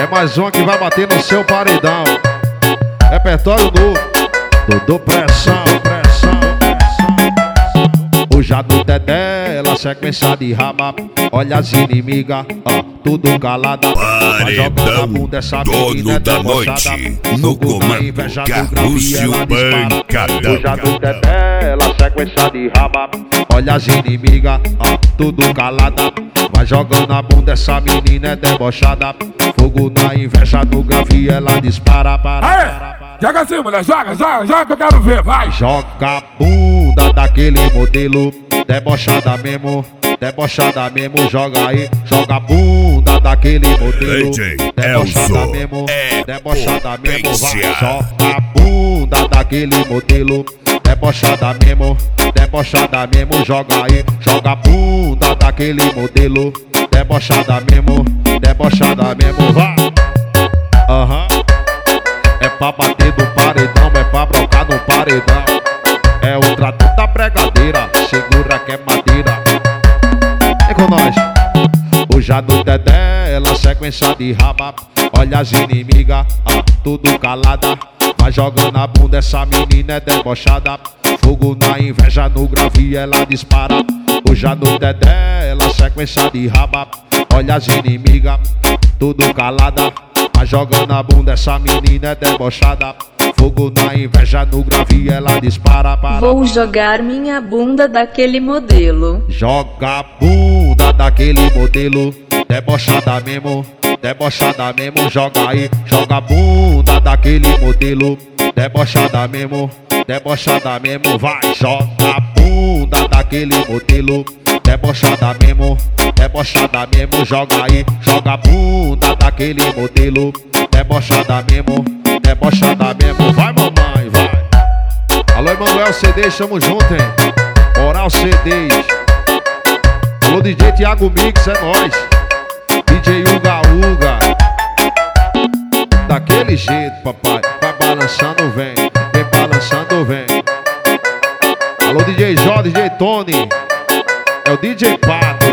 É mais uma que vai bater no seu paredão. Repertório novo, Dodô Pressão, pressão, pressão. O jato Dedé, ela sequência de raba. Olha as inimigas, ó, tudo calada. Vai jogando a bunda, essa menina da noite, no comando, Carluxo Pancadão. O jato Dedé, ela sequência de raba. Olha as inimigas, ó, tudo calada. Vai jogando a bunda, essa menina é debochada. Fogo na inveja, no grave ela dispara, para. Joga assim, mulher, joga que eu quero ver, vai! Joga a bunda daquele modelo, debochada mesmo, joga aí. Joga a bunda daquele modelo, debochada mesmo, vai. Joga a bunda daquele modelo, debochada mesmo, joga aí. Joga a bunda daquele modelo, debochada mesmo, vai. Aham. É pra bater do paredão, é pra brocar no paredão. É o trato da pregadeira, segura que é madeira. É com nós. O jato Dedé, ela sequência de raba. Olha as inimigas, ah, tudo calada. Vai jogando a bunda, essa menina é debochada. Fogo na inveja, no grave ela dispara. O jato Dedé, ela sequência de raba. Olha as inimigas, tudo calada. Vai jogando a bunda, essa menina é debochada. Fogo na inveja, no grave ela dispara, para. Vou jogar minha bunda daquele modelo. Joga a bunda daquele modelo, debochada mesmo, joga aí. Joga a bunda daquele modelo, debochada mesmo, vai. Joga a bunda daquele modelo, debochada mesmo, joga aí. Joga a bunda daquele modelo, debochada mesmo, vai, mamãe, vai. Alô, Emanuel CD, tamo junto, hein? Oral CDs. Alô, DJ Thiago Mix, é nóis. DJ Uga Uga. Daquele jeito, papai, vai balançando, vem balançando, vem. Alô, DJ Jó, DJ Tony. É o DJ Pato.